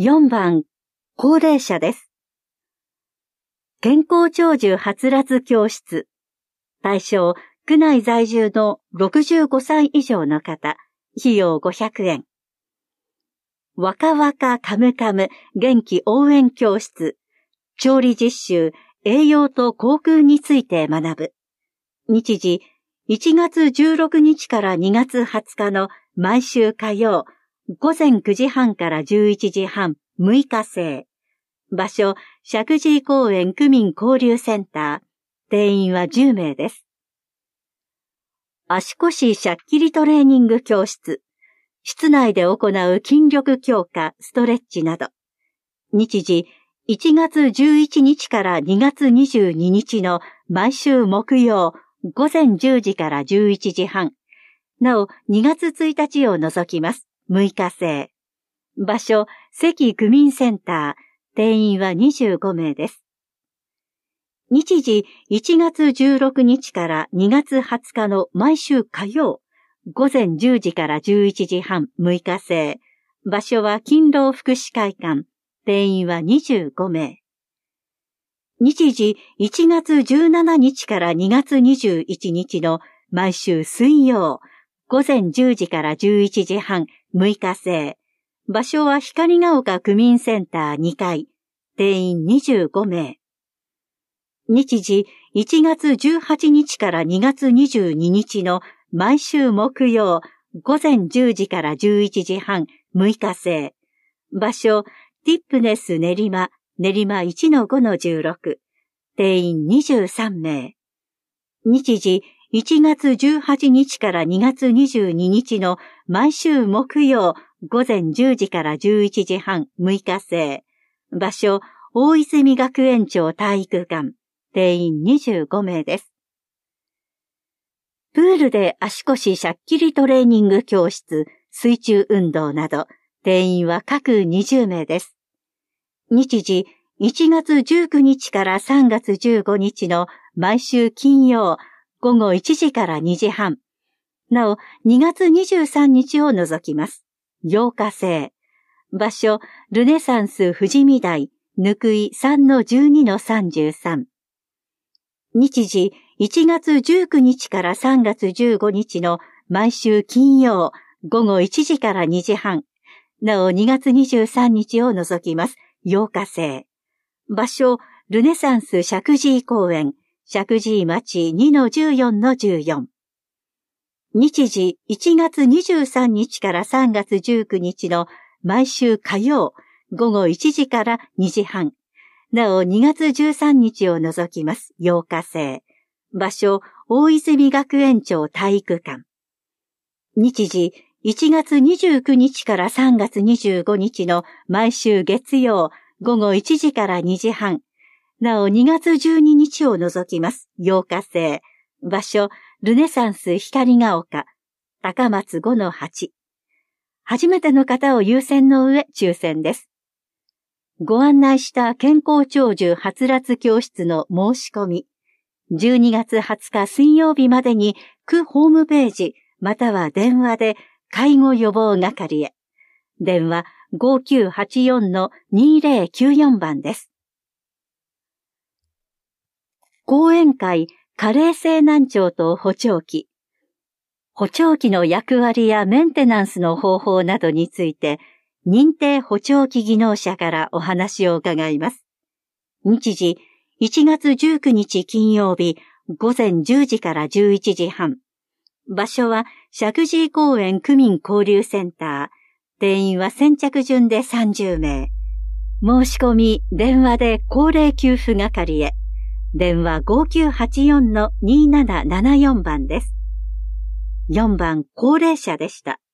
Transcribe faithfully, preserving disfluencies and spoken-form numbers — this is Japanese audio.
よんばん、高齢者です。健康長寿はつらつ教室。対象、区内在住のろくじゅうごさい以上の方、費用ごひゃくえん。わかわかカムカム元気応援教室。調理実習、栄養と口腔について学ぶ。日時、いちがつじゅうろくにちからにがつはつかの毎週火曜、ごぜんくじはんからじゅういちじはん、むいか制。場所、石神井公園区民交流センター。定員はじゅうめいです。足腰しゃっきりトレーニング教室。室内で行う筋力強化、ストレッチなど。日時、いちがつじゅういちにちからにがつにじゅうににちの毎週木曜、ごぜんじゅうじからじゅういちじはん。なお、にがつついたちを除きます。むいか制。場所、関区民センター。定員はにじゅうごめいです。日時、いちがつじゅうろくにちからにがつはつかの毎週火曜、ごぜんじゅうじからじゅういちじはん、むいか制。場所は勤労福祉会館。定員はにじゅうごめい。日時、いちがつじゅうしちにちからにがつにじゅういちにちの毎週水曜、ごぜんじゅうじからじゅういちじはん、むいか制。場所は光が丘区民センターにかい。定員にじゅうごめい。日時、いちがつじゅうはちにちからにがつにじゅうににちの毎週木曜、ごぜんじゅうじからじゅういちじはん、むいか制。場所、ティップネス練馬、練馬 いちのごのじゅうろく。定員にじゅうさんめい。日時、いちがつじゅうはちにちからにがつにじゅうににちの毎週木曜、ごぜんじゅうじからじゅういちじはん、むいか制。場所、大泉学園町体育館。定員にじゅうごめいです。プールで足腰しゃっきりトレーニング教室、水中運動など、定員は各にじゅうめいです。日時、いちがつじゅうくにちからさんがつじゅうごにちの毎週金曜、ごごいちじからにじはん。なお、にがつにじゅうさんにちを除きます。ようか制。場所、ルネサンス富士見台、ぬくい さんのじゅうにのさんじゅうさん。日時、いちがつじゅうくにちからさんがつじゅうごにちの毎週金曜、ごごいちじからにじはん。なお、にがつにじゅうさんにちを除きます。ようか制。場所、ルネサンス石神井公園、石神井町 にのじゅうよんのじゅうよん。日時、いちがつにじゅうさんにちからさんがつじゅうくにちの毎週火曜、ごごいちじからにじはん。なお、にがつじゅうさんにちを除きます。ようか制。場所、大泉学園町体育館。日時、いちがつにじゅうくにちからさんがつにじゅうごにちの毎週月曜、ごごいちじからにじはん。なお、にがつじゅうににちを除きます。ようか制。場所、ルネサンス光が丘、高松 ごのはち。初めての方を優先の上、抽選です。ご案内した健康長寿はつらつ教室の申し込み、じゅうにがつはつか水曜日までに区ホームページまたは電話で介護予防係へ。電話 ごきゅうはちよんのにぜろきゅうよん 番です。講演会、加齢性難聴と補聴器。補聴器の役割やメンテナンスの方法などについて、認定補聴器技能者からお話を伺います。日時、いちがつじゅうくにち金曜日、ごぜんじゅうじからじゅういちじはん。場所は、石神井公園区民交流センター。定員は先着順でさんじゅうめい。申し込み、電話で高齢給付係へ。電話 ごきゅうはちよんのにななななよん 番です。よんばん、高齢者でした。